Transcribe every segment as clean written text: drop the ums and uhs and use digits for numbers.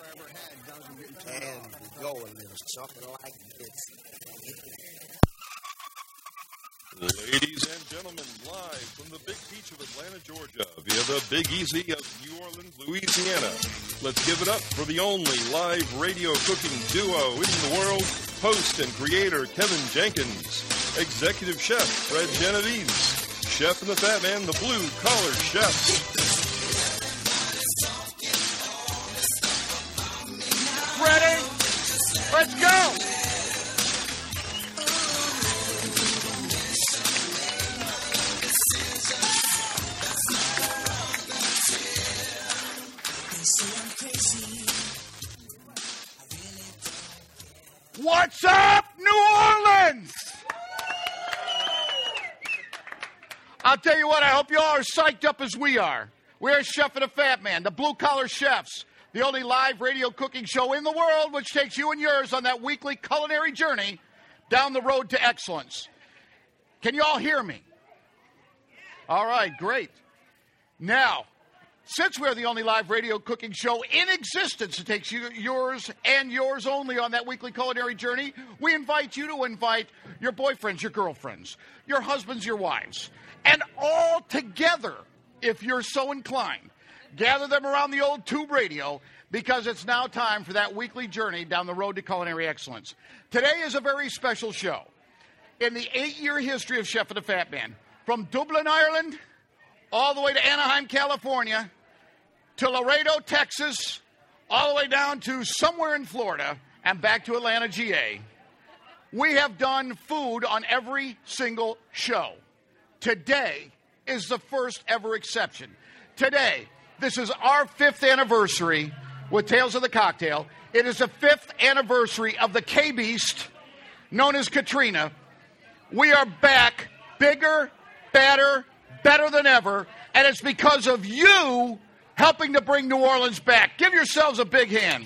And we go a little something like this. Ladies and gentlemen, live from the Big Beach of Atlanta, Georgia, via the Big Easy of New Orleans, Louisiana. Let's give it up for the only live radio cooking duo in the world, host and creator Kevin Jenkins, executive chef Fred Genovese, chef and the Fat Man, the Blue Collar Chef. Ready? Let's go! What's up, New Orleans? I'll tell you what, I hope you all are psyched up as we are. We're Chef and the Fat Man, the Blue Collar Chefs, the only live radio cooking show in the world which takes you and yours on that weekly culinary journey down the road to excellence. Can you all hear me? All right, great. Now, since we're the only live radio cooking show in existence that takes you, yours and yours only on that weekly culinary journey, we invite you to invite your boyfriends, your girlfriends, your husbands, your wives, and all together, if you're so inclined, gather them around the old tube radio because it's now time for that weekly journey down the road to culinary excellence. Today is a very special show. In the 8-year history of Chef and the Fat Man, from Dublin, Ireland, all the way to Anaheim, California, to Laredo, Texas, all the way down to somewhere in Florida, and back to Atlanta, GA, we have done food on every single show. Today is the first ever exception. Today, this is our 5th anniversary with Tales of the Cocktail. It is the 5th anniversary of the K-Beast, known as Katrina. We are back, bigger, badder, better than ever, and it's because of you helping to bring New Orleans back. Give yourselves a big hand.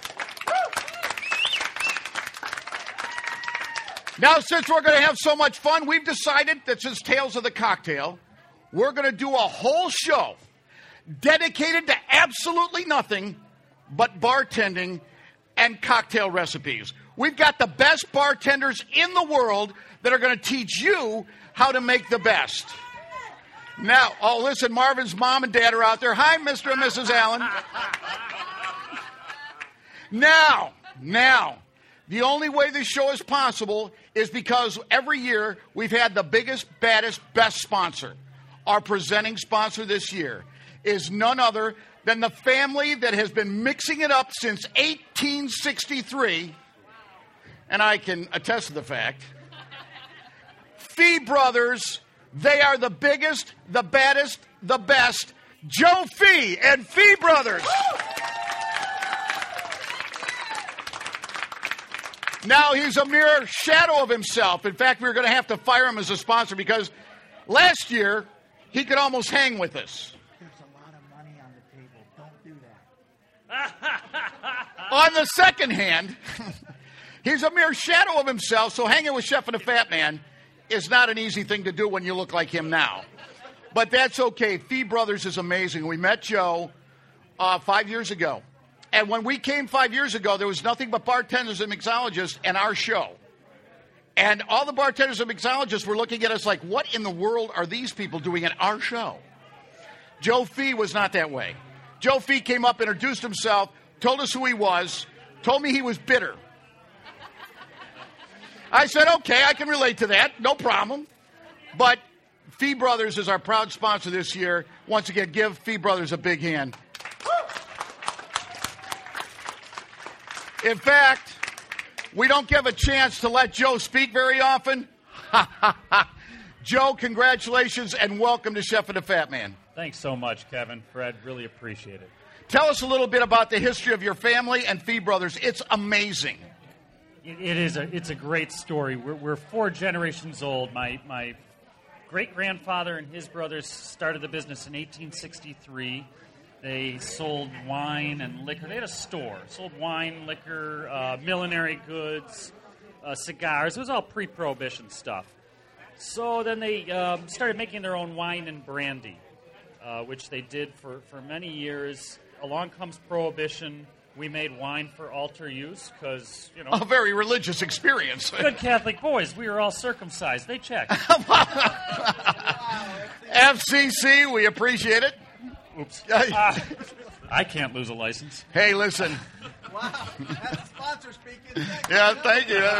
Now, since we're going to have so much fun, we've decided that since Tales of the Cocktail, we're going to do a whole show dedicated to absolutely nothing but bartending and cocktail recipes. We've got the best bartenders in the world that are going to teach you how to make the best. Now, oh, listen, Marvin's mom and dad are out there. Hi, Mr. and Mrs. Allen. Now, the only way this show is possible is because every year we've had the biggest, baddest, best sponsor. Our presenting sponsor this year is none other than the family that has been mixing it up since 1863, and I can attest to the fact. Fee Brothers. They are the biggest, the baddest, the best. Joe Fee and Fee Brothers. Now, he's a mere shadow of himself. In fact, we were going to have to fire him as a sponsor because last year he could almost hang with us. There's a lot of money on the table. Don't do that. On the second hand, he's a mere shadow of himself, so hanging with Chef and the Fat Man is not an easy thing to do when you look like him now. But that's okay. Fee Brothers is amazing. We met Joe 5 years ago. And when we came 5 years ago, there was nothing but bartenders and mixologists in our show. And all the bartenders and mixologists were looking at us like, what in the world are these people doing at our show? Joe Fee was not that way. Joe Fee came up, introduced himself, told us who he was, told me he was bitter. I said, okay, I can relate to that. No problem. But Fee Brothers is our proud sponsor this year. Once again, give Fee Brothers a big hand. In fact, we don't give a chance to let Joe speak very often. Joe, congratulations and welcome to Chef and the Fat Man. Thanks so much, Kevin. Fred, really appreciate it. Tell us a little bit about the history of your family and Fee Brothers. It's amazing. It's a great story. We're 4 generations old. My great-grandfather and his brothers started the business in 1863. They sold wine and liquor. They had a store. Sold wine, liquor, millinery goods, cigars. It was all pre-Prohibition stuff. So then they started making their own wine and brandy, which they did for many years. Along comes Prohibition. We made wine for altar use because, A very religious experience. good Catholic boys. We were all circumcised. They checked. FCC, we appreciate it. Oops. I can't lose a license. Hey, listen. Wow, that's a sponsor speaking. Yeah, thank you.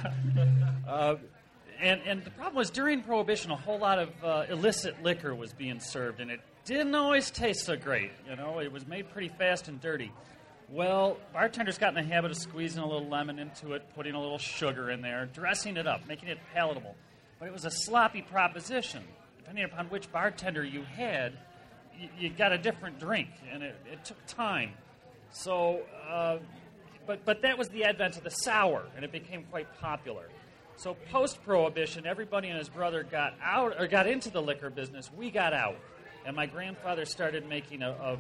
And the problem was during Prohibition, a whole lot of illicit liquor was being served, and it didn't always taste so great. It was made pretty fast and dirty. Well, bartenders got in the habit of squeezing a little lemon into it, putting a little sugar in there, dressing it up, making it palatable. But it was a sloppy proposition. Depending upon which bartender you had, you got a different drink, and it took time. So, but that was the advent of the sour, and it became quite popular. So post-Prohibition, everybody and his brother got into the liquor business. We got out, and my grandfather started making a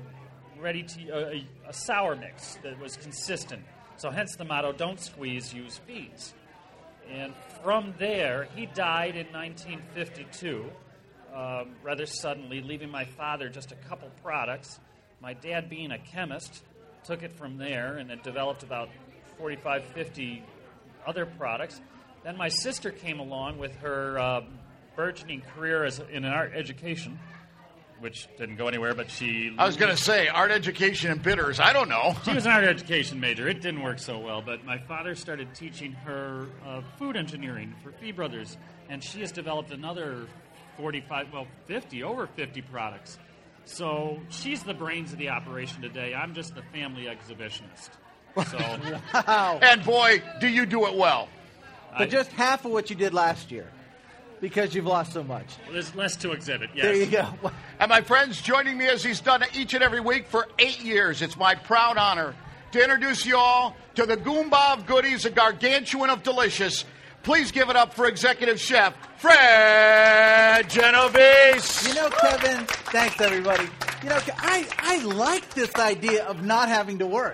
sour mix that was consistent. So hence the motto, don't squeeze, use fees. And from there, he died in 1952, rather suddenly, leaving my father just a couple products. My dad, being a chemist, took it from there and it developed about 45, 50 other products. Then my sister came along with her burgeoning career in art education, which didn't go anywhere, but she... I was going to say, art education and bitters, I don't know. She was an art education major. It didn't work so well, but my father started teaching her food engineering for Fee Brothers, and she has developed another 50 products. So she's the brains of the operation today. I'm just the family exhibitionist. So, Wow. And boy, do you do it well. But just half of what you did last year, because you've lost so much. There's less to exhibit, yes. There you go. And my friends, joining me as he's done each and every week for 8 years, it's my proud honor to introduce you all to the Goomba of goodies, the gargantuan of delicious. Please give it up for Executive Chef Fred Genovese. Kevin, thanks, everybody. I like this idea of not having to work.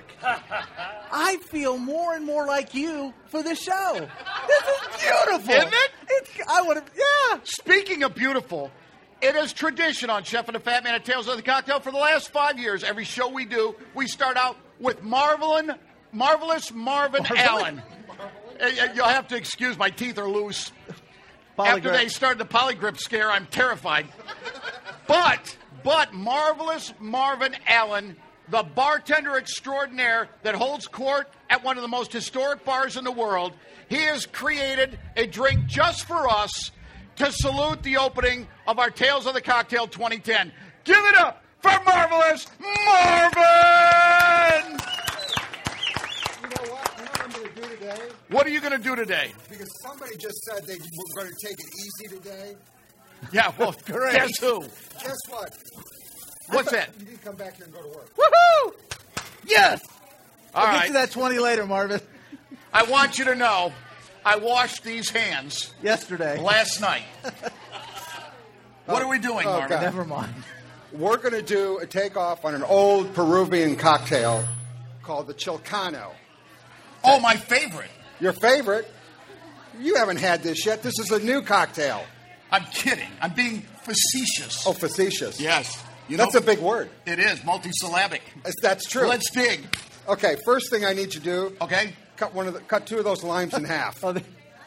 I feel more and more like you for this show. This is beautiful. Isn't it? Yeah. Speaking of beautiful, it is tradition on Chef and the Fat Man at Tales of the Cocktail. For the last 5 years, every show we do, we start out with Marvelous Marvin Allen. You'll have to excuse, my teeth are loose. After they started the polygrip scare, I'm terrified. But Marvelous Marvin Allen, the bartender extraordinaire that holds court at one of the most historic bars in the world, he has created a drink just for us to salute the opening of our Tales of the Cocktail 2010. Give it up for Marvelous Marvin! You know what I'm going to do today? What are you going to do today? Because somebody just said they were going to take it easy today. Yeah, well, guess who? Guess what? What's that? You need to come back here and go to work. Woohoo! Yes! All I'll right. get to that 20 later, Marvin. I want you to know, I washed these hands Yesterday. last night. What are we doing, Marvin? God. Never mind. We're going to do a takeoff on an old Peruvian cocktail called the Chilcano. Oh, my favorite. Your favorite? You haven't had this yet. This is a new cocktail. I'm kidding. I'm being facetious. Oh, facetious. Yes. That's a big word. It is, multisyllabic. That's true. Let's dig. Okay, first thing I need you to do, Okay? cut two of those limes in half. Oh,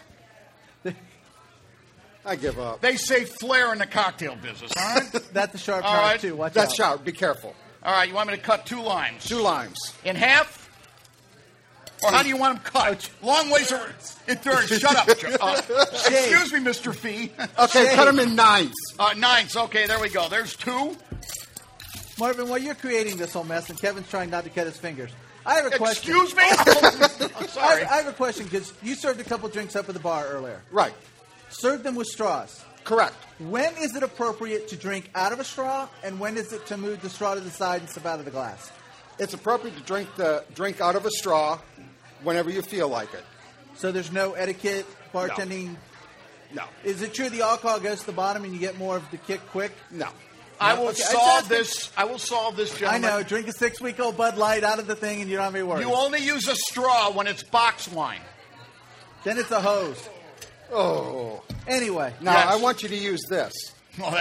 I give up. They say flair in the cocktail business, all right? that's a sharp All knife, right. too. Watch That's out. shout. Be careful. All right, you want me to cut 2 limes? 2 limes. In half? Or how do you want them cut? Long ways or in thirds. Shut up. Excuse me, Mr. Fee. Okay, cut them in nines. Ninths. Okay, there we go. There's 2. Marvin, while you're creating this whole mess, and Kevin's trying not to cut his fingers, I have a question. Excuse me? I'm sorry. I have a question, because you served a couple drinks up at the bar earlier. Right. Served them with straws. Correct. When is it appropriate to drink out of a straw, and when is it to move the straw to the side and sip out of the glass? It's appropriate to drink out of a straw whenever you feel like it. So there's no etiquette, bartending? No. Is it true the alcohol goes to the bottom and you get more of the kick quick? No. I will Okay, solve this. I will solve this, I gentlemen. know. Drink a 6-week-old Bud Light out of the thing and you don't have any worries. You only use a straw when it's box wine. Then it's a hose. Oh. Anyway. Now, Yes. I want you to use this. Oh,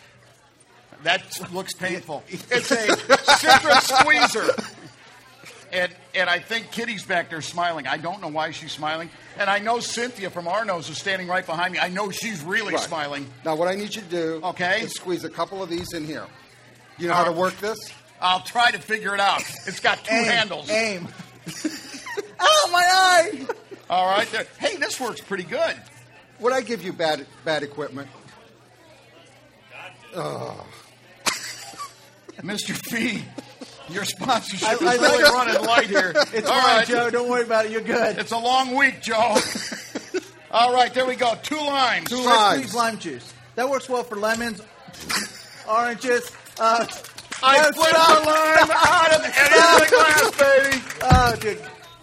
that looks painful. It's a citrus squeezer. And I think Kitty's back there smiling. I don't know why she's smiling. And I know Cynthia from Arno's is standing right behind me. I know she's really smiling. Now, what I need you to do is squeeze a couple of these in here. You know how to work this? I'll try to figure it out. It's got two handles. Aim. Ow, my eye! All right. There. Hey, this works pretty good. Would I give you bad equipment? Mr. Fee, your sponsorship is really running light here. It's all right, Joe. Don't worry about it. You're good. It's a long week, Joe. All right, there we go. 2 limes. Squeeze lime juice. That works well for lemons, oranges. I flipped the lime out of the glass, baby. Oh, dude.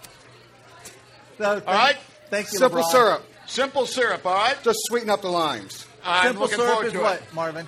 All right. Thank you, Simple LeBron. syrup. Simple syrup, all right? Just sweeten up the limes. I'm Simple looking syrup forward is to what, it. Marvin?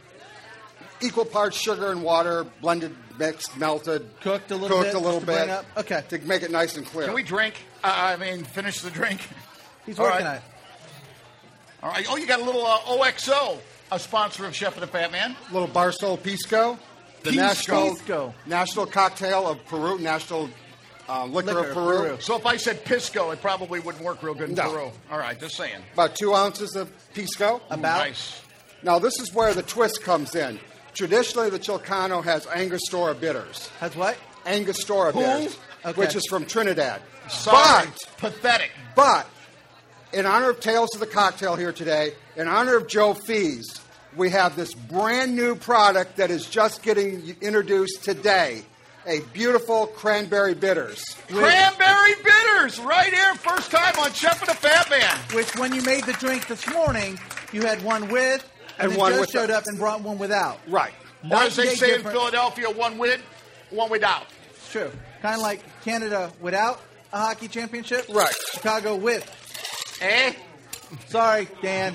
Equal parts sugar and water, blended, mixed, melted. Cooked a little bit. Cooked a little to bring bit. up? Okay. To make it nice and clear. Can we drink? Finish the drink. He's All working right. on it. All right. Oh, you got a little OXO, a sponsor of Chef and the Fat Man. Little Barstool Pisco. The Pisco. national cocktail of Peru, national liquor of Peru. So if I said Pisco, it probably wouldn't work real good in No. Peru. All right, just saying. About 2 ounces of Pisco. About. Nice. Now, this is where the twist comes in. Traditionally, the Chilcano has Angostura bitters. Has what? Angostura bitters, Okay. which is from Trinidad. Sorry. Pathetic. But, in honor of Tales of the Cocktail here today, in honor of Joe Fees, we have this brand new product that is just getting introduced today. A beautiful cranberry bitters. Cranberry bitters, right here, first time on Chef and the Fat Man. Which, when you made the drink this morning, you had one with, and then one Joe with showed the- up and brought one without. Right. Or as they Night and say day in difference. Philadelphia, one with, one without. It's true. Kind of like Canada without a hockey championship. Right. Chicago with. Eh? Sorry, Dan.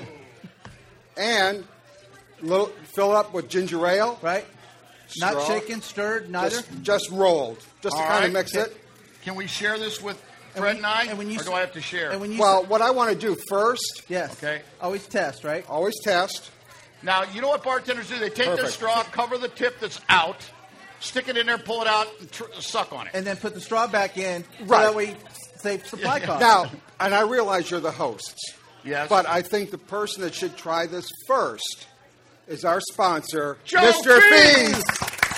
And fill up with ginger ale. Right? Not Straw. shaken, stirred, neither. Just rolled. Just to All kind right. of mix it. Can we share this with Fred and I? and when you or do I have to share? And when you Well, what I want to do first, yes. Okay. Always test, right? always test. Now, you know what bartenders do? They take their Perfect. straw, cover the tip that's out, stick it in there, pull it out, and suck on it. And then put the straw back in. So Right. that way you save supply costs. Now, and I realize you're the hosts. Yes. But I think the person that should try this first is our sponsor, Joe Mr. Fees. Fees.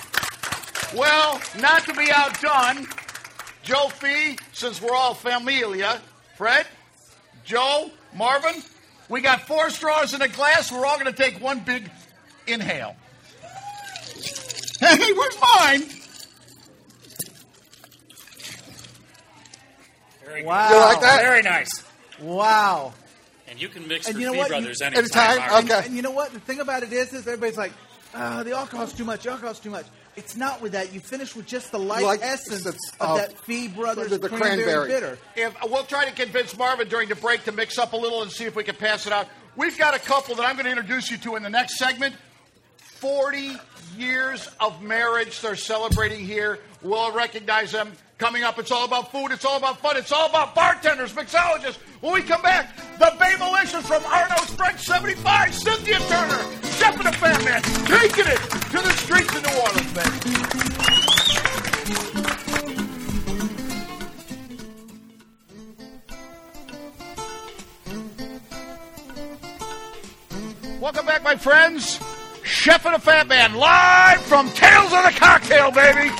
Well, not to be outdone, Joe Fee, since we're all familia, Fred, Joe, Marvin, we got 4 straws in a glass. We're all going to take one big inhale. Hey, where's mine? Very Wow. good. You like that? Very nice. Wow. And you can mix And for you know Fee what? Brothers Anytime? anytime. Marvin. Okay. And you know what? The thing about it is everybody's like, the alcohol's too much, the alcohol's too much. It's not with that. You finish with just the light Like essence it's, of that Fee Brothers the cranberry cranberry. bitter. If we'll try to convince Marvin during the break to mix up a little and see if we can pass it out. We've got a couple that I'm going to introduce you to in the next segment. 40 years of marriage they're celebrating here. We'll recognize them coming up. It's all about food. It's all about fun. It's all about bartenders, mixologists. When we come back, the Babelicious from Arno's French 75, Cynthia Turner, Chef and the Fat Man, taking it to the streets of New Orleans, baby. Welcome back, my friends. Chef and the Fat Man, live from Tales of the Cocktail, baby.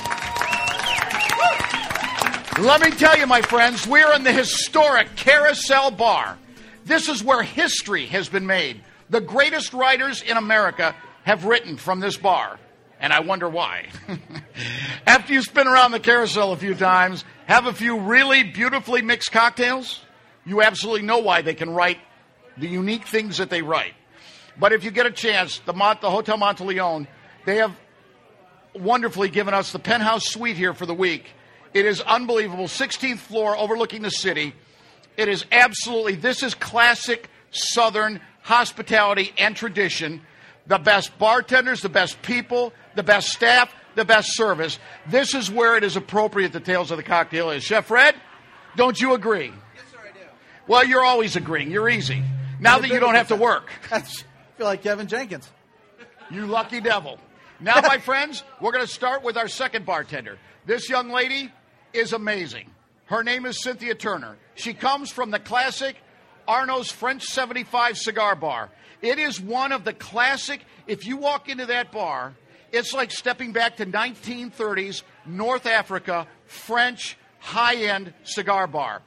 Let me tell you, my friends, we're in the historic Carousel Bar. This is where history has been made. The greatest writers in America have written from this bar, and I wonder why. After you spin around the carousel a few times, have a few really beautifully mixed cocktails, you absolutely know why they can write the unique things that they write. But if you get a chance, the Hotel Monteleone, they have wonderfully given us the penthouse suite here for the week. It is unbelievable. 16th floor overlooking the city. It is absolutely, this is classic Southern hospitality and tradition. The best bartenders, the best people, the best staff, the best service. This is where it is appropriate the Tales of the Cocktail is. Chef Fred, don't you agree? Yes, sir, I do. Well, you're always agreeing. You're easy. Now that you don't have to work. I feel like Kevin Jenkins. You lucky devil. Now, my friends, we're going to start with our second bartender. This young lady is amazing. Her name is Cynthia Turner. She comes from the classic Arno's French 75 cigar bar. It is one of the classic, if you walk into that bar, it's like stepping back to 1930s North Africa French high-end cigar bar.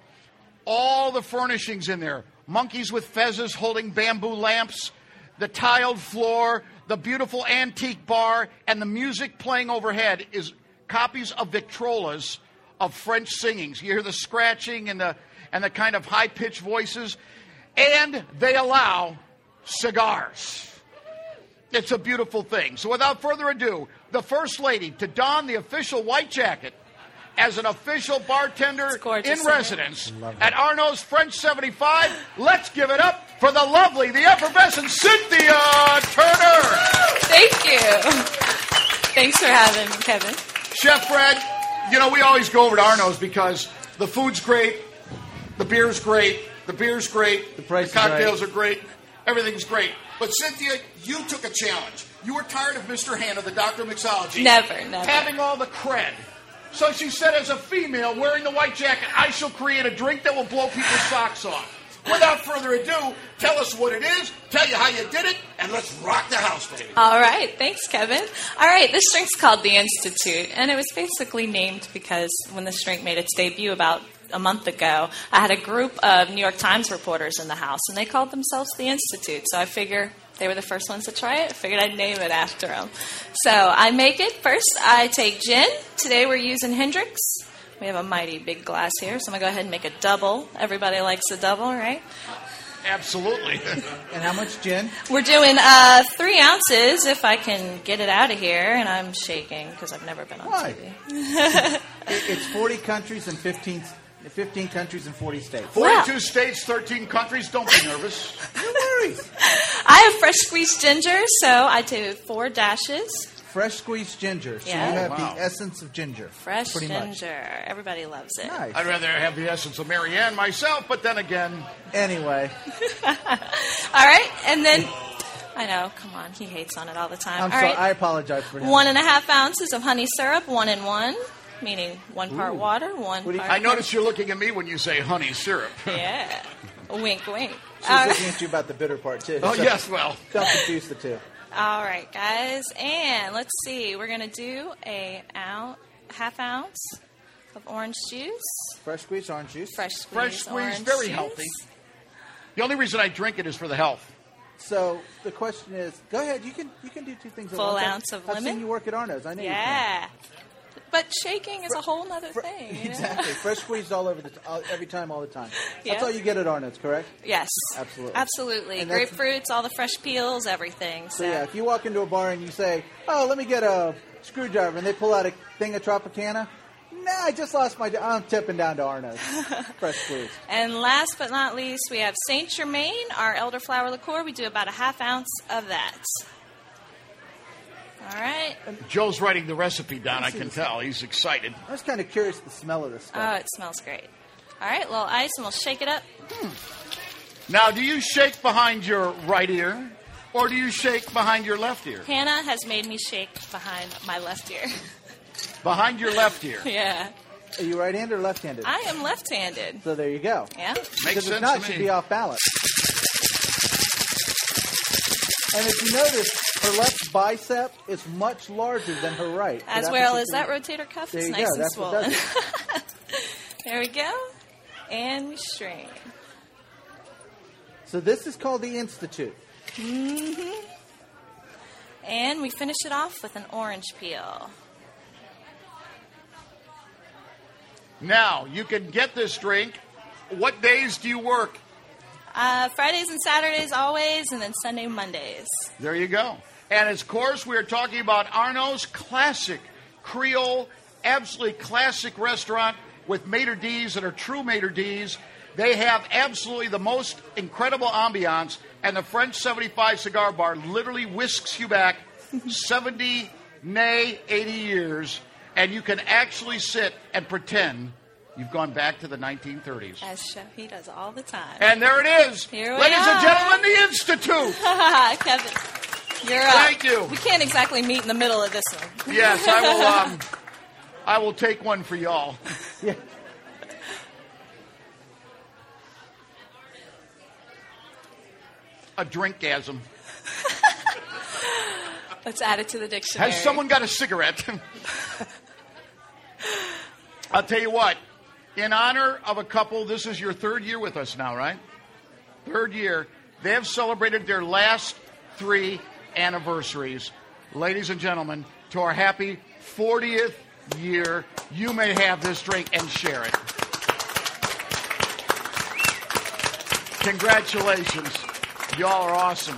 All the furnishings in there, monkeys with fezzes holding bamboo lamps, the tiled floor, the beautiful antique bar, and the music playing overhead is copies of Victrolas of French singings. You hear the scratching and the kind of high-pitched voices, and they allow cigars. It's a beautiful thing. So without further ado, the First Lady to don the official white jacket as an official bartender in residence at Arno's French 75. Let's give it up for the lovely, the effervescent Cynthia Turner. Thank you. Thanks for having me, Kevin. Chef Fred, you know, we always go over to Arno's because the food's great, the beer's great, the cocktails are great, everything's great. But Cynthia, you took a challenge. You were tired of Mr. Hannah, the Dr. Mixology. Never. Having all the cred. So she said, as a female wearing the white jacket, I shall create a drink that will blow people's socks off. Without further ado, tell us what it is, tell you how you did it, and let's rock the house, baby. All right. Thanks, Kevin. All right. This drink's called the Institute, and it was basically named because when this drink made its debut about a month ago, I had a group of New York Times reporters in the house, and they called themselves the Institute. So I figure they were the first ones to try it. I figured I'd name it after them. So I make it. First, I take gin. Today we're using Hendrix. We have a mighty big glass here, so I'm going to go ahead and make a double. Everybody likes a double, right? Absolutely. And how much gin? We're doing 3 ounces, if I can get it out of here. And I'm shaking because I've never been on TV. It's 40 countries and 15 countries and 40 states. 42 states, 13 countries. Don't be nervous. No worries. I have fresh squeezed ginger, so I do 4 dashes. Fresh squeezed ginger. So Yeah. you have Wow. the essence of ginger. Fresh pretty ginger. Much. Everybody loves it. Nice. I'd rather have the essence of Marianne myself, but then again, Anyway, All right, and then, I know, come on, he hates on it all the time. I'm All sorry. right, I apologize for him. 1.5 ounces of honey syrup, 1 and 1, meaning 1 part water, 1 What do you- part. I notice you're looking at me when you say honey syrup. Yeah. Wink, wink. She's All looking right. at you about the bitter part, too. Oh, So yes, well. Don't confuse the two. All right, guys, and let's see. We're going to do a half ounce of orange juice. Fresh squeezed orange juice. Fresh squeezed Fresh squeezed, orange very juice. healthy. The only reason I drink it is for the health. So the question is, go ahead. You can do 2 things at Full once. ounce of I've lemon? seen you work at Arno's. I know you can. Yeah. But shaking is a whole nother thing. You know? Exactly. Fresh squeezed all over every time, all the time. Yeah. That's all you get at Arnold's, correct? Yes. Absolutely. Absolutely. And that's- Grapefruits, all the fresh peels, everything. So yeah, if you walk into a bar and you say, "Oh, let me get a screwdriver," and they pull out a thing of Tropicana, nah, I just lost my. I'm tipping down to Arno's. Fresh squeezed. And last but not least, we have Saint Germain, our elderflower liqueur. We do about 1/2 ounce of that. All right. Joe's writing the recipe down, I can tell. He's excited. I was kind of curious the smell of this Oh, stuff. it smells great. All right, little ice, and we'll shake it up. Now, do you shake behind your right ear, or do you shake behind your left ear? Hannah has made me shake behind my left ear. Behind your left ear. Yeah. Are you right-handed or left-handed? I am left-handed. So there you go. Yeah. Makes Because sense if not, to she'd me. be off balance. And if you notice, her left bicep is much larger than her right. So As that well as that particular- rotator cuff There is you nice go. and That's what swollen. does There we go. And we strain. So this is called the Institute. And we finish it off with an orange peel. Now, you can get this drink. What days do you work? Fridays and Saturdays always, and then Sunday, Mondays. There you go. And of course, we are talking about Arno's classic Creole, absolutely classic restaurant with maitre d's that are true maitre d's. They have absolutely the most incredible ambiance, and the French 75 cigar bar literally whisks you back 70, nay, 80 years, and you can actually sit and pretend you've gone back to the 1930s. As Chef, he does all the time. And there it is. Here we Ladies and are. gentlemen, the Institute. Kevin, you're up. Thank you. We can't exactly meet in the middle of this one. Yes, I will take one for y'all. Yeah. A drinkgasm. Let's add it to the dictionary. Has someone got a cigarette? I'll tell you what. In honor of a couple, this is your third year with us now, right? Third year. They have celebrated their last 3 anniversaries. Ladies and gentlemen, to our happy 40th year, you may have this drink and share it. Congratulations. Y'all are awesome.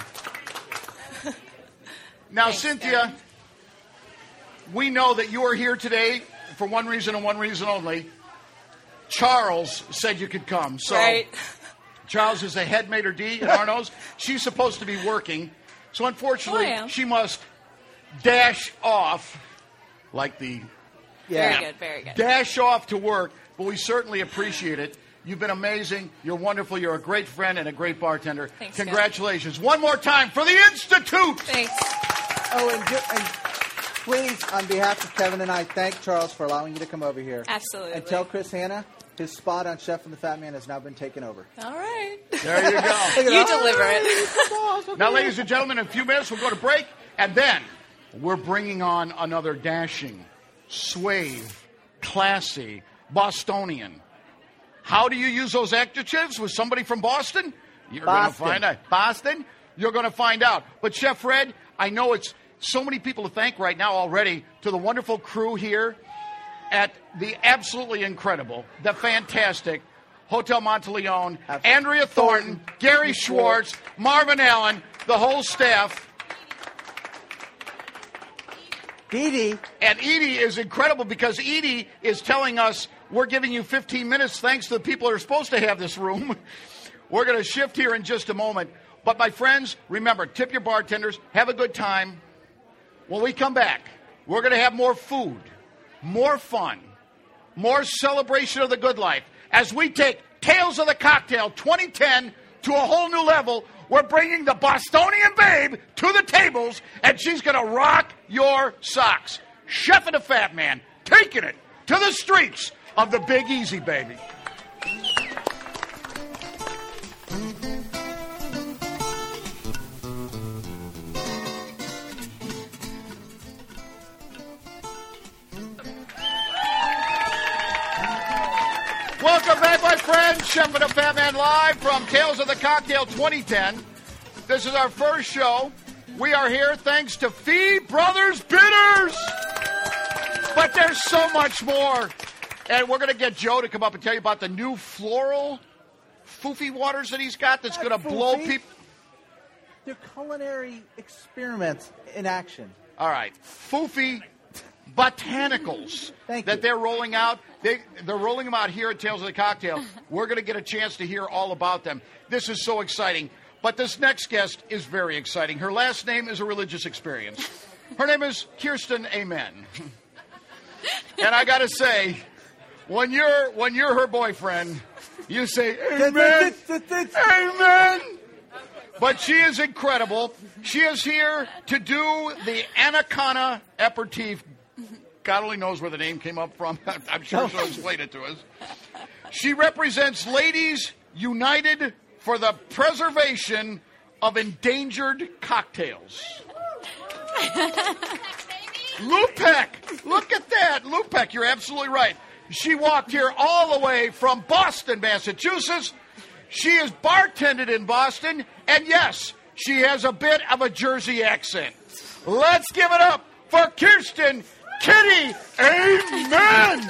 Now, Thanks, Cynthia, Aaron. we know that you are here today for one reason and one reason only. Charles said you could come. So Right. Charles is the head maitre d' at Arno's. She's supposed to be working. So unfortunately, Oh, I am. she must dash off like the Yeah. Very good, very good. dash off to work, but we certainly appreciate it. You've been amazing. You're wonderful. You're a great friend and a great bartender. Thanks, Congratulations. One more time for the Institute. Thanks. Oh, and please, on behalf of Kevin and I, thank Charles for allowing you to come over here. Absolutely. And tell Chris Hanna his spot on Chef and the Fat Man has now been taken over. All right. There you go. You deliver it. Now, ladies and gentlemen, in a few minutes, we'll go to break, and then we're bringing on another dashing, suave, classy Bostonian. How do you use those adjectives with somebody from Boston? You're going to Boston. find out. Boston? You're going to find out. But Chef Fred, I know it's so many people to thank right now already to the wonderful crew here at the absolutely incredible, the fantastic Hotel Monteleone, Andrea Thornton, Gary Schwartz, Marvin Allen, the whole staff. Dee Dee. And Edie is incredible because Edie is telling us we're giving you 15 minutes thanks to the people that are supposed to have this room. We're going to shift here in just a moment. But my friends, remember, tip your bartenders, have a good time. When we come back, we're going to have more food, more fun, more celebration of the good life. As we take Tales of the Cocktail 2010 to a whole new level, we're bringing the Bostonian Babe to the tables, and she's going to rock your socks. Chef and the Fat Man, taking it to the streets of the Big Easy, baby. Welcome back, my friends. Chef and the Fat Man live from Tales of the Cocktail 2010. This is our first show. We are here thanks to Fee Brothers Bitters. But there's so much more. And we're going to get Joe to come up and tell you about the new floral foofy waters that he's got that's going to blow Foofy. people. They're culinary experiments in action. All right. Foofy botanicals Thank that you. they're rolling out. They're rolling them out here at Tales of the Cocktail. We're going to get a chance to hear all about them. This is so exciting. But this next guest is very exciting. Her last name is a religious experience. Her name is Kirsten Amen. And I got to say, when you're her boyfriend, you say, Amen. Amen. But she is incredible. She is here to do the Anaconda aperitif. God only knows where the name came up from. I'm sure she'll explain it to us. She represents Ladies United for the Preservation of Endangered Cocktails. Lupek, look at that. Lupek, you're absolutely right. She walked here all the way from Boston, Massachusetts. She is bartended in Boston, and yes, she has a bit of a Jersey accent. Let's give it up for Kirsten Kitty. Amen.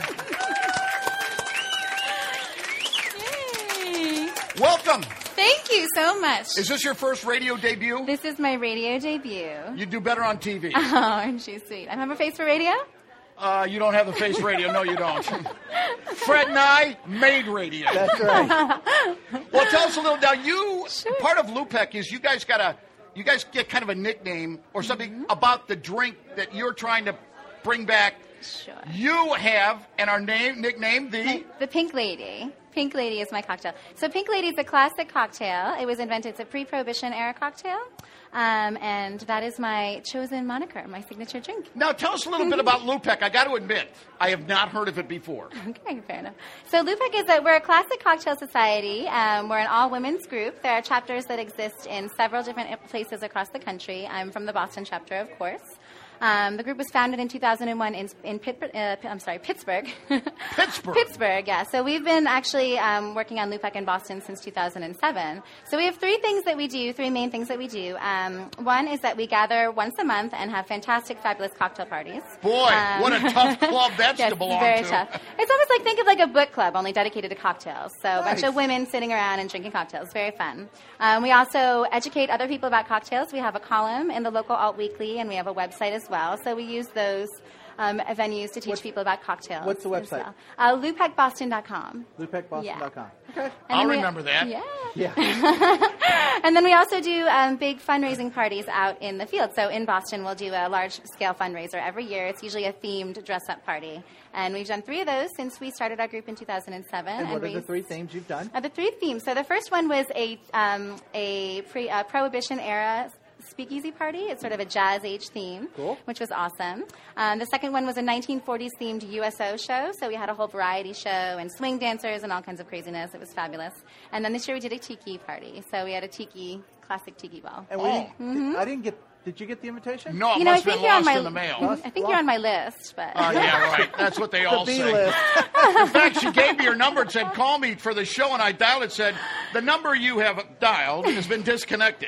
Yay. Welcome. Thank you so much. Is this your first radio debut? This is my radio debut. You do better on TV. Oh, aren't you sweet? I have a face for radio? You don't have the face radio. No, you don't. Fred and I made radio. That's right. Well, tell us a little. Now, part of Lupek is you guys get kind of a nickname or something about the drink that you're trying to bring back Sure. You have, and are nicknamed The Pink Lady. Pink Lady is my cocktail. So Pink Lady is a classic cocktail. It was invented, it's a pre-Prohibition era cocktail. And that is my chosen moniker, my signature drink. Now, tell us a little bit about Lupec. I got to admit, I have not heard of it before. Okay, fair enough. So Lupec is we're a classic cocktail society. We're an all-women's group. There are chapters that exist in several different places across the country. I'm from the Boston chapter, of course. The group was founded in 2001 in Pittsburgh. Pittsburgh, yeah. So we've been actually working on Lupec in Boston since 2007. So we have three main things that we do. One is that we gather once a month and have fantastic, fabulous cocktail parties. Boy, what a tough club that's yes, to belong very to. Tough. It's almost like, think of like a book club, only dedicated to cocktails. So a bunch of women sitting around and drinking cocktails. Very fun. We also educate other people about cocktails. We have a column in the local Alt Weekly, and we have a website as well. So we use those venues to teach people about cocktails. What's the website? Well. LupecBoston.com. LupecBoston.com. Yeah. Okay. I'll remember that. Yeah. And then we also do big fundraising parties out in the field. So in Boston, we'll do a large-scale fundraiser every year. It's usually a themed dress-up party. And we've done 3 of those since we started our group in 2007. And what are the 3 themes you've done? The 3 themes. So the first one was a Prohibition-era speakeasy party. It's sort of a jazz age theme, which was awesome. The second one was a 1940s themed USO show. So we had a whole variety show and swing dancers and all kinds of craziness. It was fabulous. And then this year we did a tiki party. So we had a classic tiki ball. And I didn't get. Did you get the invitation? No, it must have been lost in the mail. I think you're on my list, but yeah, right. That's what they all say. List. In fact, she gave me her number and said, "Call me for the show," and I dialed it. Said, "The number you have dialed has been disconnected."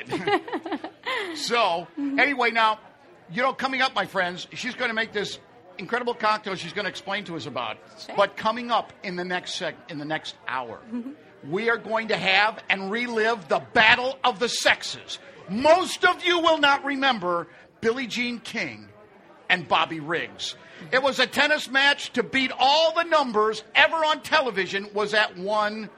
So, anyway, now, coming up, my friends, she's going to make this incredible cocktail she's going to explain to us about. Sure. But coming up in the next hour, we are going to have and relive the Battle of the Sexes. Most of you will not remember Billie Jean King and Bobby Riggs. It was a tennis match to beat all the numbers ever on television was at one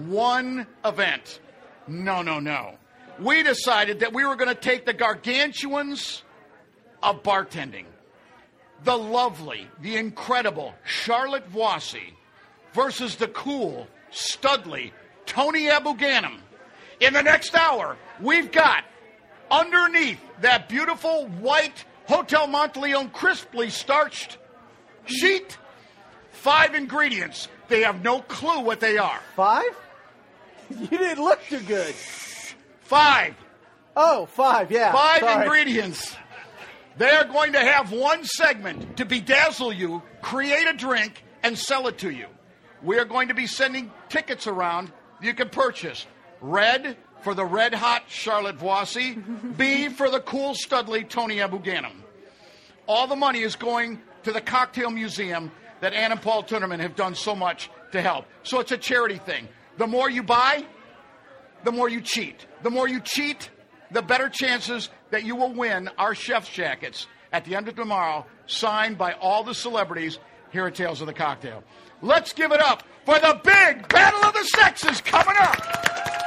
event. No. We decided that we were going to take the gargantuans of bartending, the lovely, the incredible Charlotte Voissy versus the cool, studly Tony Abou-Ganim. In the next hour, we've got underneath that beautiful white Hotel Monteleone crisply starched sheet, 5 ingredients. They have no clue what they are. 5? You didn't look too good. 5. Oh, 5, yeah. 5 Sorry. ingredients. They are going to have one segment to bedazzle you, create a drink, and sell it to you. We are going to be sending tickets around you can purchase. Red for the red-hot Charlotte Voissy, B for the cool, studly Tony Abou-Ganim. All the money is going to the Cocktail Museum that Ann and Paul Tunerman have done so much to help. So it's a charity thing. The more you buy, the more you cheat. The more you cheat, the better chances that you will win our chef's jackets at the end of tomorrow, signed by all the celebrities here at Tales of the Cocktail. Let's give it up for the big Battle of the Sexes coming up.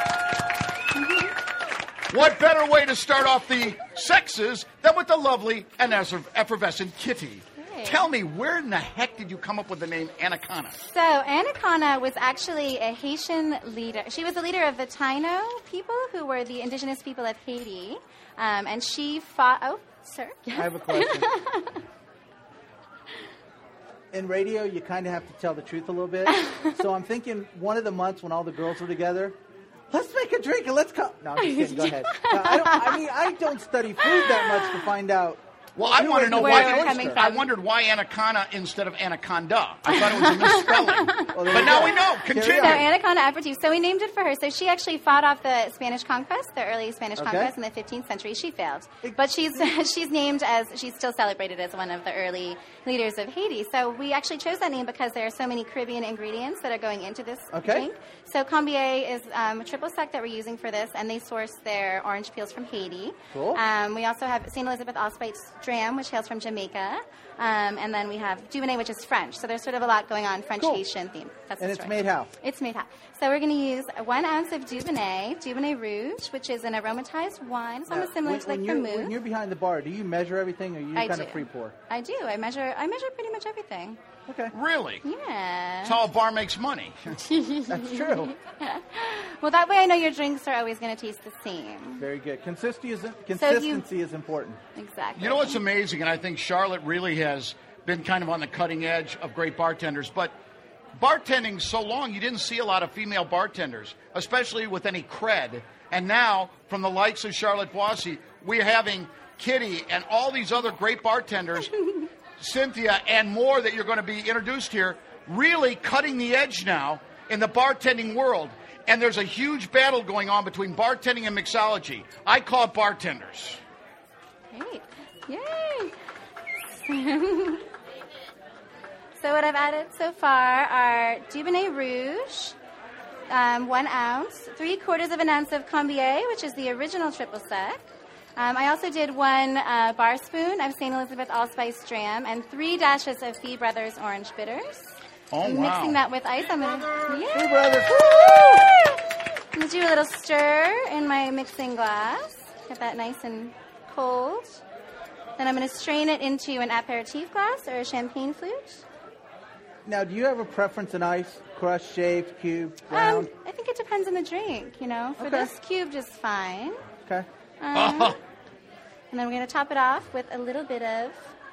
What better way to start off the sexes than with the lovely and effervescent Kitty? Hey. Tell me, where in the heck did you come up with the name Anaconda? So Anaconda was actually a Haitian leader. She was the leader of the Taino people, who were the indigenous people of Haiti. And she fought... Oh, sir. Yes. I have a question. In radio, you kind of have to tell the truth a little bit. So I'm thinking one of the months when all the girls were together, let's make a drink and let's come. No, I'm just kidding. Go ahead. No, I don't study food that much to find out. Well, I want to know where why. we're coming from. I wondered why Anaconda instead of Anaconda. I thought it was a misspelling. But now we know. Continue. So Anaconda Aperitif. So we named it for her. So she actually fought off the Spanish conquest, the early Spanish conquest in the 15th century. She failed. But she's named as, she's still celebrated as one of the early leaders of Haiti. So we actually chose that name because there are so many Caribbean ingredients that are going into this drink. So Combier is a triple sec that we're using for this, and they source their orange peels from Haiti. Cool. We also have St. Elizabeth Allspice Dram, which hails from Jamaica. And then we have Dubonnet, which is French. So there's sort of a lot going on, French-Haitian theme. That's And the it's story. made how? It's made how. So we're going to use 1 ounce of Dubonnet Rouge, which is an aromatized wine. It's almost similar to like vermouth. When you're behind the bar, do you measure everything, or you I kind do. of free pour? I do. I measure pretty much everything. Okay. Really? Yeah. That's how a bar makes money. That's true. Well, that way I know your drinks are always going to taste the same. Very good. Consistency is important. Exactly. You know what's amazing, and I think Charlotte really has been kind of on the cutting edge of great bartenders, but bartending so long, you didn't see a lot of female bartenders, especially with any cred. And now, from the likes of Charlotte Boissy, we're having Kitty and all these other great bartenders, Cynthia, and more that you're going to be introduced here, really cutting the edge now in the bartending world. And there's a huge battle going on between bartending and mixology. I call it bartenders. Great. Yay. So what I've added so far are Dubonnet Rouge, 1 ounce, 3/4 of an ounce of Combier, which is the original triple sec. I also did 1 bar spoon of St. Elizabeth Allspice Dram and 3 dashes of Fee Brothers Orange Bitters. Oh, I'm wow. mixing that with ice. I'm going Fee Brothers. to do a little stir in my mixing glass. Get that nice and cold. Then I'm going to strain it into an aperitif glass or a champagne flute. Now, do you have a preference in ice? Crushed, shaved, cubed, round? I think it depends on the drink, you know. For Okay. this, cubed is fine. Okay. And then we're going to top it off with a little bit of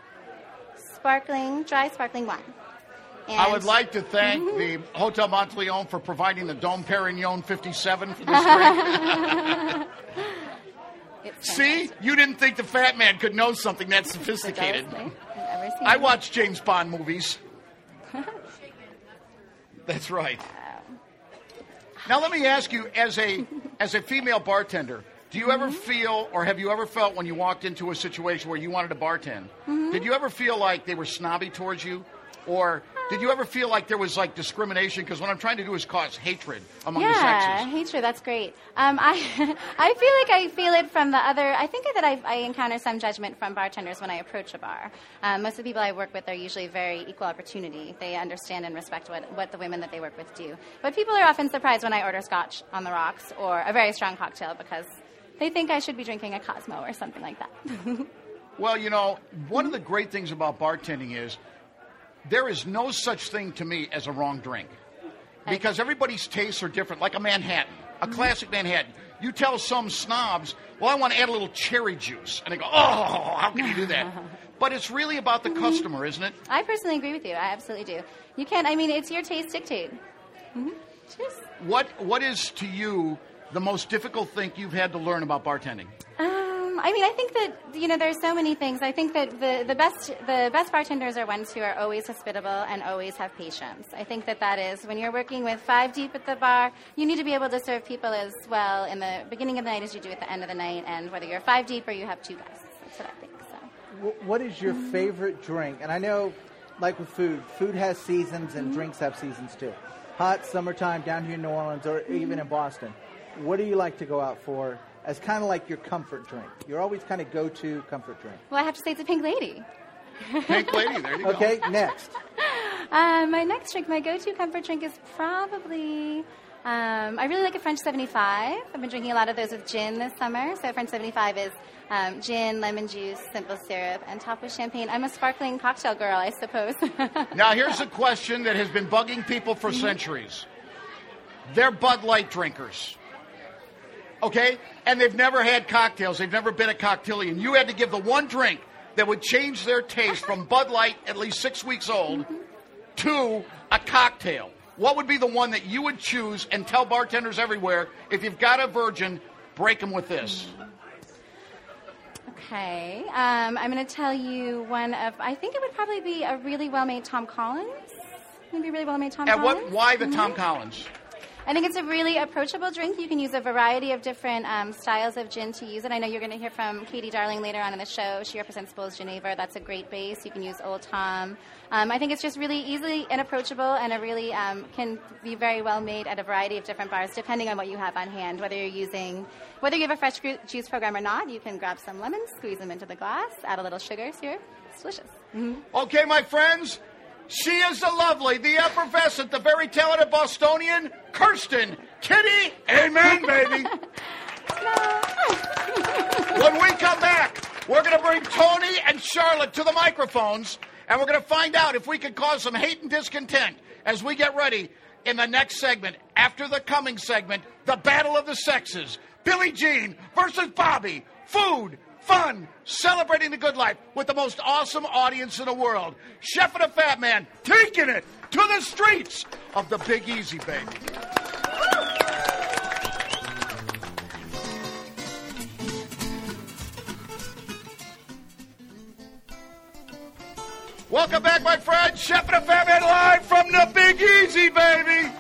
dry sparkling wine. And I would like to thank the Hotel Monteleone for providing the Dom Perignon 57 for this drink. it's See? fantastic. You didn't think the fat man could know something that sophisticated. I've ever seen. I watch James Bond movies. That's right. Now let me ask you, as a female bartender, do you ever feel, or have you ever felt when you walked into a situation where you wanted to bartend, did you ever feel like they were snobby towards you? Or did you ever feel like there was like discrimination? Because what I'm trying to do is cause hatred among the sexes. Hatred, that's great. I feel like I feel it from the other. I think that I encounter some judgment from bartenders when I approach a bar. Most of the people I work with are usually very equal opportunity. They understand and respect what the women that they work with do. But people are often surprised when I order scotch on the rocks or a very strong cocktail because they think I should be drinking a Cosmo or something like that. Well, you know, one of the great things about bartending is there is no such thing to me as a wrong drink. Because everybody's tastes are different, like a Manhattan, a classic Manhattan. You tell some snobs, well, I want to add a little cherry juice. And they go, oh, how can you do that? But it's really about the customer, isn't it? I personally agree with you. I absolutely do. You can't, it's your taste dictate. Cheers. What is, to you, the most difficult thing you've had to learn about bartending? I think that, there's so many things. I think that the best bartenders are ones who are always hospitable and always have patience. I think that is, when you're working with 5 deep at the bar, you need to be able to serve people as well in the beginning of the night as you do at the end of the night, and whether you're 5 deep or you have 2 guests. That's what I think. So. What is your favorite drink? And I know, like with food has seasons and drinks have seasons too. Hot, summertime, down here in New Orleans, or even in Boston. What do you like to go out for as kind of like your comfort drink? Your always kind of go-to comfort drink. Well, I have to say it's a Pink Lady. Pink Lady, there you go. Okay, next. My next drink, my go-to comfort drink is probably... I really like a French 75. I've been drinking a lot of those with gin this summer. So French 75 is gin, lemon juice, simple syrup, and topped with champagne. I'm a sparkling cocktail girl, I suppose. Now, here's a question that has been bugging people for centuries. They're Bud Light drinkers. Okay? And they've never had cocktails. They've never been a cocktailian. You had to give the one drink that would change their taste from Bud Light, at least 6 weeks old, to a cocktail. What would be the one that you would choose and tell bartenders everywhere, if you've got a virgin, break them with this? Okay. I'm going to tell you one of, I think it would probably be a really well-made Tom Collins. Maybe a really well-made Tom Collins. Why the Tom Collins? I think it's a really approachable drink. You can use a variety of different styles of gin to use it. I know you're going to hear from Katie Darling later on in the show. She represents Bulls Geneva. That's a great base. You can use Old Tom. I think it's just really easy and approachable, and it really can be very well made at a variety of different bars, depending on what you have on hand. Whether you have a fresh juice program or not, you can grab some lemons, squeeze them into the glass, add a little sugar, syrup. It's delicious. Mm-hmm. Okay, my friends. She is the lovely, the effervescent, the very talented Bostonian, Kirsten Kitty. Amen, baby. When we come back, we're going to bring Tony and Charlotte to the microphones, and we're going to find out if we can cause some hate and discontent as we get ready in the next segment. After the coming segment, the Battle of the Sexes. Billie Jean versus Bobby. Food. Fun, celebrating the good life with the most awesome audience in the world. Chef and the Fat Man taking it to the streets of the Big Easy, baby. Welcome back, my friends. Chef and the Fat Man live from the Big Easy, baby.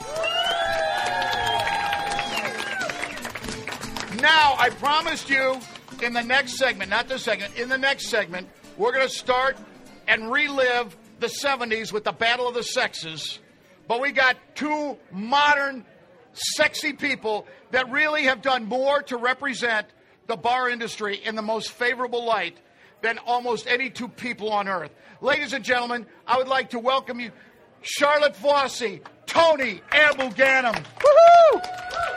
Now, I promised you, in the next segment, not this segment, in the next segment, we're going to start and relive the 70s with the Battle of the Sexes. But we got two modern, sexy people that really have done more to represent the bar industry in the most favorable light than almost any two people on earth. Ladies and gentlemen, I would like to welcome you, Charlotte Fossey, Tony Abou-Ganim. Woohoo!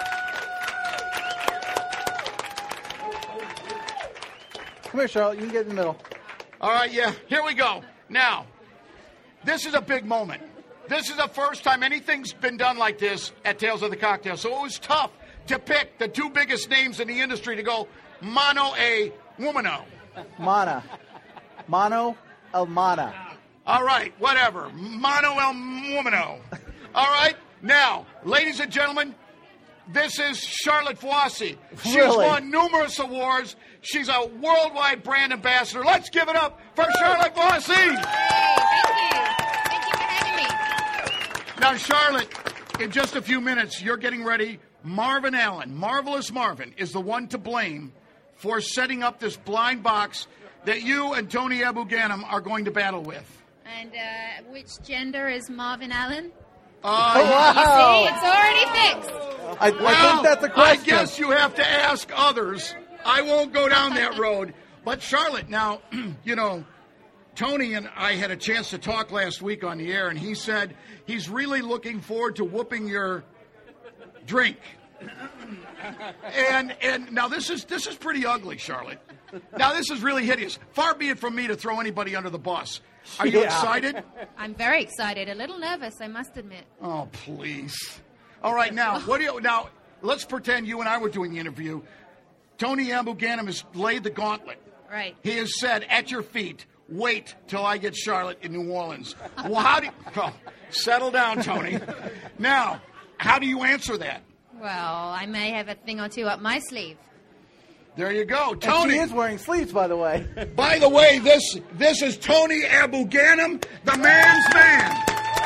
Come here, Charlotte. You can get in the middle. All right, yeah. Here we go. Now, this is a big moment. This is the first time anything's been done like this at Tales of the Cocktail. So it was tough to pick the two biggest names in the industry to go mano a womano. Mano el mana. All right, whatever. Mano el womano. All right. Now, ladies and gentlemen, this is Charlotte Fossey. She's won numerous awards. She's a worldwide brand ambassador. Let's give it up for Charlotte Fossey. Hey, thank you. Thank you for having me. Now, Charlotte, in just a few minutes, you're getting ready. Marvin Allen, Marvelous Marvin, is the one to blame for setting up this blind box that you and Tony Abou-Ganim are going to battle with. And which gender is Marvin Allen? Wow. You see, it's already fixed. I think that's a question. I guess you have to ask others. I won't go down that road. But Charlotte, now, you know, Tony and I had a chance to talk last week on the air, and he said he's really looking forward to whooping your drink. And now this is pretty ugly, Charlotte. Now this is really hideous. Far be it from me to throw anybody under the bus. Are you excited? I'm very excited. A little nervous, I must admit. Oh, please. All right, now let's pretend you and I were doing the interview. Tony Abou-Ganim has laid the gauntlet. Right. He has said, at your feet, wait till I get Charlotte in New Orleans. Well, settle down, Tony. Now, how do you answer that? Well, I may have a thing or two up my sleeve. There you go, And Tony. she is wearing sleeves, by the way. By the way, this is Tony Abou-Ganim, the man's man.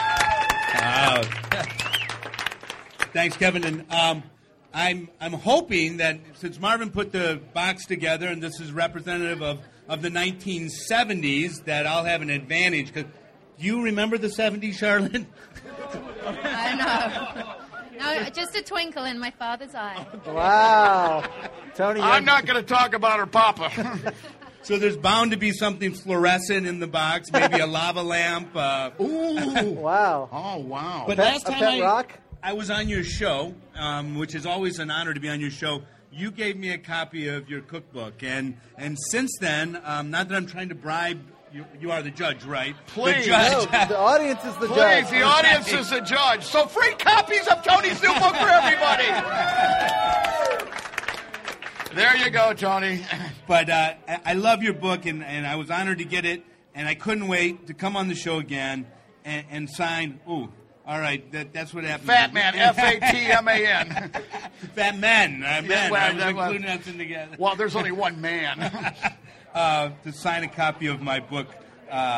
Thanks, Kevin. And I'm hoping that since Marvin put the box together, and this is representative of the 1970s, that I'll have an advantage. Cause do you remember the 70s, Charlotte? I know. No, just a twinkle in my father's eye. Wow. Tony, I'm not going to talk about her papa. So there's bound to be something fluorescent in the box, maybe a lava lamp. Ooh. Wow. Oh, wow. But A last pet time rock? I was on your show, which is always an honor to be on your show, you gave me a copy of your cookbook. And since then, not that I'm trying to bribe, you are the judge, right? Please. The judge. No, the audience is the Please, judge. the audience is the judge. So free copies of Tony's new book for everybody. There you go, Tony. But I love your book, and I was honored to get it, and I couldn't wait to come on the show again and sign. Ooh, all right, that's what happened. Fat Man, F-A-T-M-A-N. Fat Men. Yeah, I was well, including that thing together. Well, there's only one man. To sign a copy of my book.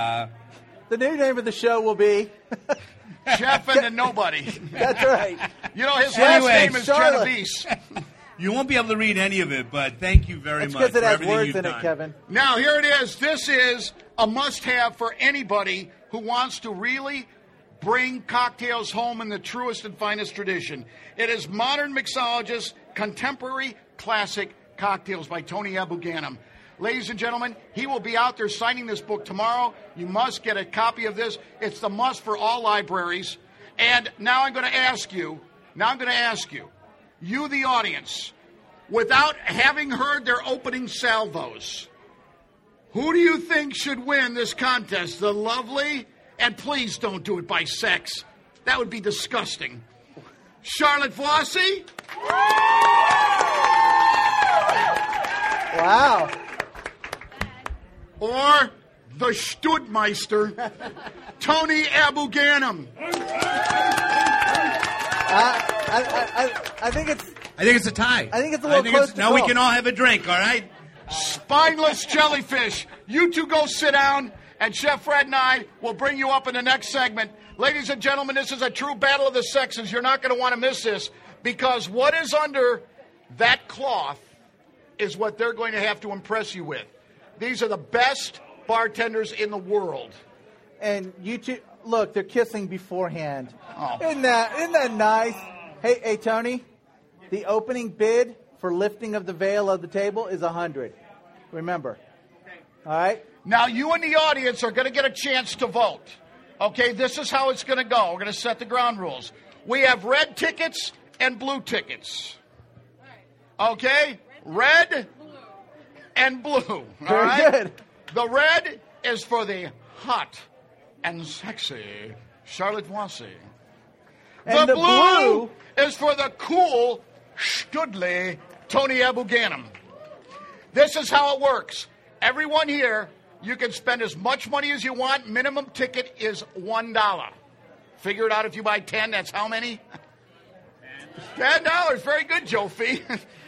The new name of the show will be... Chef and the Nobody. That's right. You know, his Anyway, last name is Charlotte. Genovese. You won't be able to read any of it, but thank you very It's much because it for has everything words you've in done. it, Kevin. Now, here it is. This is a must-have for anybody who wants to really bring cocktails home in the truest and finest tradition. It is Modern Mixologist Contemporary Classic Cocktails by Tony Abu-Ghanim. Ladies and gentlemen, he will be out there signing this book tomorrow. You must get a copy of this. It's the must for all libraries. And now I'm going to ask you, you the audience, without having heard their opening salvos, who do you think should win this contest? The lovely, and please don't do it by sex. That would be disgusting. Charlotte Vossy? Wow. Or the Studmeister, Tony Abu-Ghanim? I think it's I think it's a tie. I think it's a little close to now we call. can all have a drink, all right? Spineless jellyfish. You two go sit down, and Chef Fred and I will bring you up in the next segment. Ladies and gentlemen, this is a true battle of the sexes. You're not going to want to miss this, because what is under that cloth is what they're going to have to impress you with. These are the best bartenders in the world. And you two, look, they're kissing beforehand. Oh. Isn't that nice? Hey, Tony, the opening bid for lifting of the veil of the table is 100. Remember. All right? Now, you in the audience are going to get a chance to vote. Okay, this is how it's going to go. We're going to set the ground rules. We have red tickets and blue tickets. Okay? Red and blue. All Very right? good. The red is for the hot and sexy Charlotte Vossy. And The the blue is for the cool, studly Tony Abu-Ghanim. This is how it works. Everyone here, you can spend as much money as you want. Minimum ticket is $1. Figure it out. If you buy 10, that's how many? $10. Very good, Joe Fee.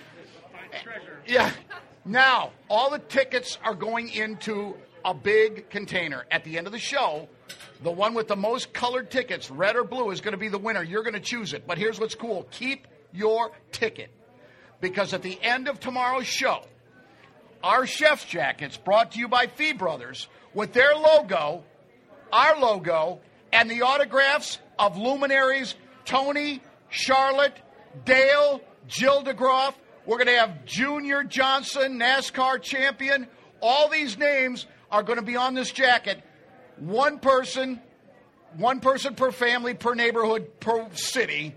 Yeah. Now, all the tickets are going into a big container. At the end of the show, the one with the most colored tickets, red or blue, is going to be the winner. You're going to choose it. But here's what's cool. Keep your ticket. Because at the end of tomorrow's show, our chef's jackets, brought to you by Fee Brothers, with their logo, our logo, and the autographs of luminaries Tony, Charlotte, Dale, Jill DeGroff. We're going to have Junior Johnson, NASCAR champion. All these names are going to be on this jacket. One person per family, per neighborhood, per city.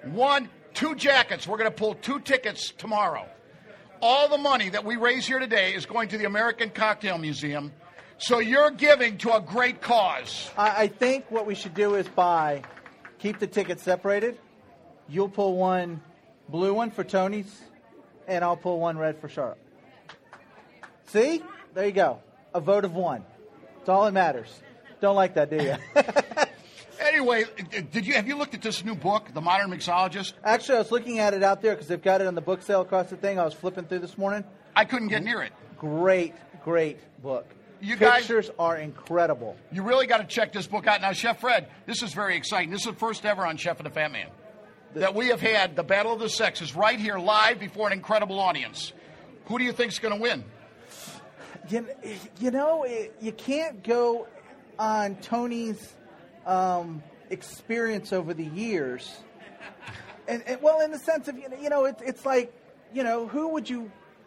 2 jackets. We're going to pull 2 tickets tomorrow. All the money that we raise here today is going to the American Cocktail Museum. So you're giving to a great cause. I think what we should do is keep the tickets separated. You'll pull one blue one for Tony's, and I'll pull one red for Charlotte. See? There you go. A vote of 1. It's all that matters. Don't like that, do you? Anyway, have you looked at this new book, The Modern Mixologist? Actually, I was looking at it out there because they've got it on the book sale across the thing. I was flipping through this morning. I couldn't get near it. Great book. You guys- Pictures are incredible. You really got to check this book out. Now, Chef Fred, this is very exciting. This is the first ever on Chef and the Fat Man that we have had the Battle of the Sexes right here live before an incredible audience. Who do you think is going to win? You know, you can't go on Tony's experience over the years, and well, in the sense of it's like, who would you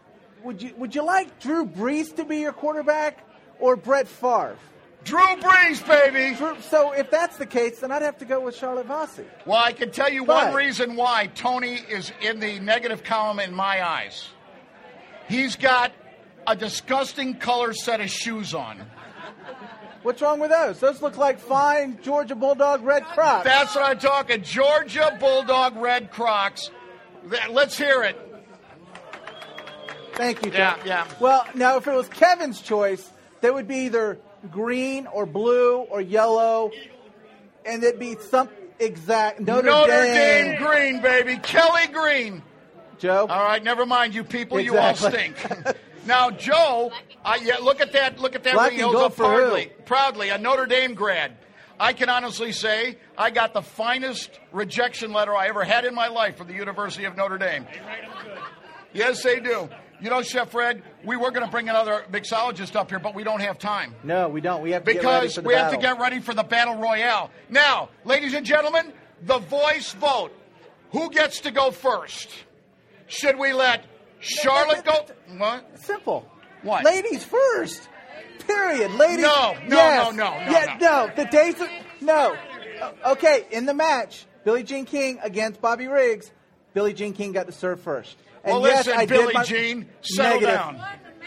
like Drew Brees to be your quarterback or Brett Favre? Drew Brees, baby. So if that's the case, then I'd have to go with Charlotte Vossy. Well, I can tell you But one reason why Tony is in the negative column in my eyes. He's got a disgusting color set of shoes on. What's wrong with those? Those look like fine Georgia Bulldog red Crocs. That's what I'm talking. Georgia Bulldog red Crocs. Let's hear it. Thank you, Yeah, Tom. yeah. Well, now if it was Kevin's choice, there would be either green or blue or yellow, and it'd be some exact Notre Dame green, baby. Kelly Green. Joe? All right, never mind, you people. Exactly. You all stink. Now, Joe, look at that Black ring. He and holds gold up for who? proudly, a Notre Dame grad. I can honestly say I got the finest rejection letter I ever had in my life from the University of Notre Dame. Yes, they do. You know, Chef Fred, we were going to bring another mixologist up here, but we don't have time. No, we don't. We have to get ready for the Because we have to get ready for the Battle Royale. Now, ladies and gentlemen, the voice vote. Who gets to go first? Should we let Charlotte go? What? Simple. What? Ladies first. Period. Ladies. No. The days are, no. Okay, in the match, Billie Jean King against Bobby Riggs, Billie Jean King got to serve first. And Well, yes, listen, I Billie did Jean, settle negative. down.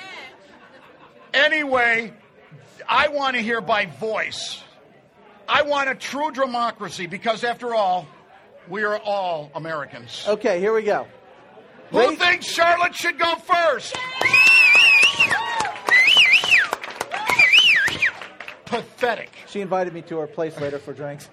Anyway, I want to hear by voice. I want a true democracy because, after all, we are all Americans. Okay, here we go. Who thinks Charlotte should go first? Pathetic. She invited me to her place later for drinks.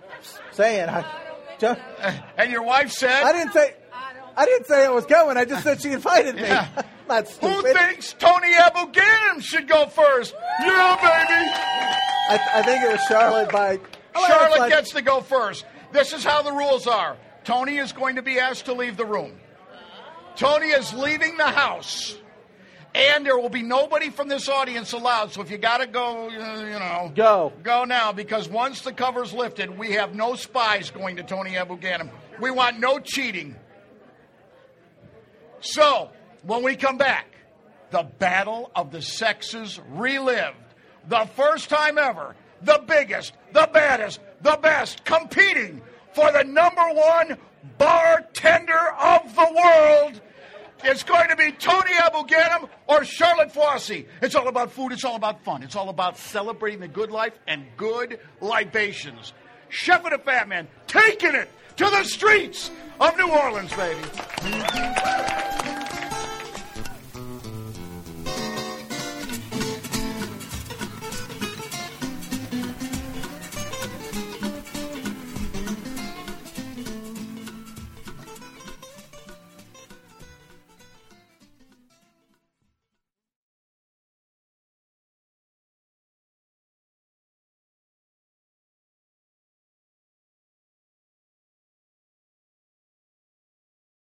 And your wife said? I didn't say I was going. I just said she invited me. Yeah. Not stupid. Who thinks Tony Abu-Ghaniam should go first? Yeah, baby. I think it was Charlotte by... Charlotte gets to go first. This is how the rules are. Tony is going to be asked to leave the room. Tony is leaving the house. And there will be nobody from this audience allowed. So if you got to go, Go now, because once the cover's lifted, we have no spies going to Tony Abu-Ghaniam. We want no cheating. So, when we come back, the battle of the sexes relived. The first time ever, the biggest, the baddest, the best, competing for the #1 bartender of the world. It's going to be Tony Abu-Ghaniam or Charlotte Fossey. It's all about food. It's all about fun. It's all about celebrating the good life and good libations. Chef and the Fat Man taking it to the streets of New Orleans, baby.